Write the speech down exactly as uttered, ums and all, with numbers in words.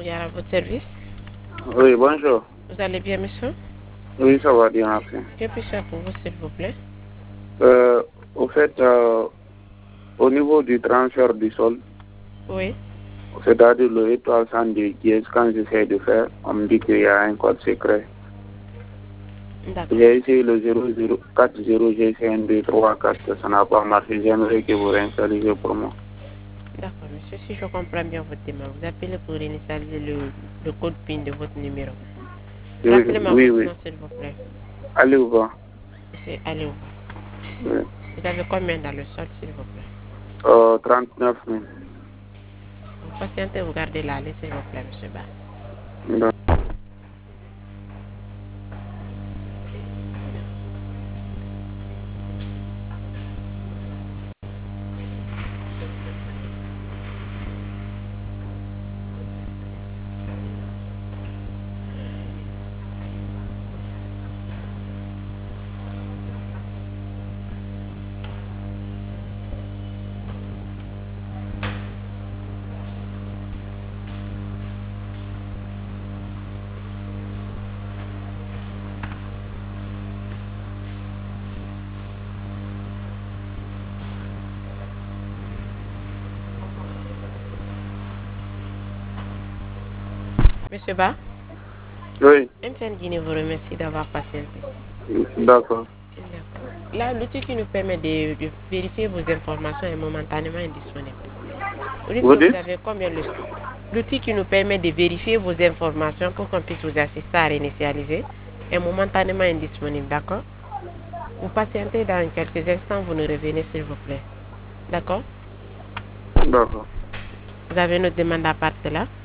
Bouyara, à votre service. Oui, bonjour. Vous allez bien, monsieur? Oui, ça va bien, merci. Que puis-je faire pour vous, s'il vous plaît? Euh, au fait, euh, au niveau du transfert du sol, Oui. c'est-à-dire le étoile cent deux dièse, quand j'essaie de faire, on me dit qu'il y a un code secret. D'accord. J'ai essayé le zéro zéro quatre zéro G C N deux trois quatre, ça n'a pas marché. J'aimerais que vous réinstalliez pour moi. D'accord, monsieur, si je comprends bien votre demande, vous appelez pour initialiser le, le code PIN de votre numéro. Oui, Rappelez-moi oui, votre oui. nom, s'il vous plaît. Allez ou pas? C'est Aléo. Oui. Vous avez combien dans le sol, s'il vous plaît? Euh, trente-neuf mille. Vous patientez, vous gardez la ligne, s'il vous plaît, monsieur Ba. D'accord. Monsieur Ba, Oui, M T N Guinée vous remercie d'avoir patienté. d'accord. Là, l'outil qui nous permet de, de vérifier vos informations est momentanément indisponible. Vous dites Vous que vous dites? avez combien le... L'outil qui nous permet de vérifier vos informations pour qu'on puisse vous assister à réinitialiser est momentanément indisponible, d'accord? Vous patientez dans quelques instants, vous nous revenez s'il vous plaît. D'accord? D'accord. Vous avez notre demande à part de là?